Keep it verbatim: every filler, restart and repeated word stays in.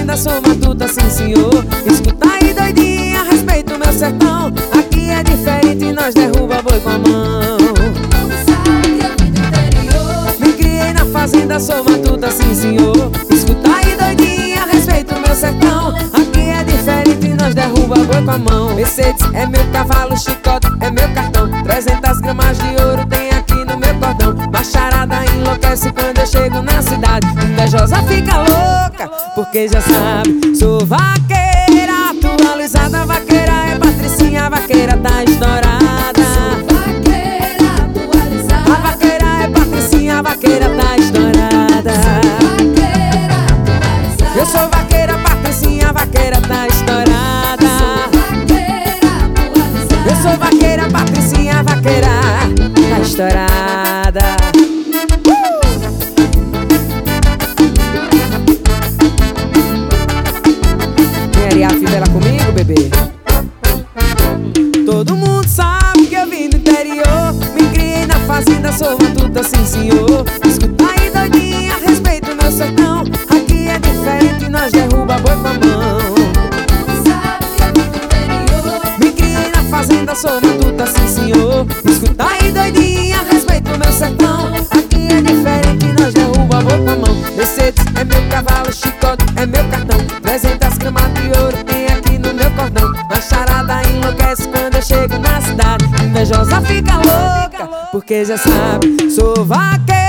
fazenda, sou matuta, sim senhor. Escuta aí doidinha, respeita o meu sertão. Aqui é diferente, nós derruba boi com a mão. Me criei na fazenda, sou matuta, sim senhor. Escuta aí doidinha, respeita o meu sertão. Aqui é diferente, nós derruba boi com a mão. Mercedes é meu cavalo, chicote é meu cartão. Trezentas gramas de ouro tem aqui no meu cordão. Macharada enlouquece quando eu chego na cidade. Invejosa fica louca, porque já sabe, sou vaqueira atualizada. Vaqueira é Patricinha, vaqueira tá estourada. Sou vaqueira atualizada. A vaqueira é Patricinha, vaqueira tá estourada. Vaqueira atualizada. Eu sou vaqueira, Patricinha, vaqueira tá estourada. Vaqueira atualizada. Eu sou vaqueira, Patricinha, vaqueira tá estourada. Quer a fivela comigo, bebê? Todo mundo sabe que eu vim do interior. Me criei na fazenda, sou matuta, sim senhor. Escuta aí doidinha, respeita o meu sertão. Aqui é diferente, nós derruba boi com a mão. Me criei na fazenda, sou matuta, sim senhor. Escuta aí doidinha, respeita o meu sertão. Aqui é diferente, nós derruba boi com a mão. Mercedes é meu cavalo, chicote é meu cartão. Trezentas gramas de ouro tem aqui no meu cordão. Macharada enlouquece quando eu chego na cidade. Invejosa fica louca, porque já sabe, sou vaqueira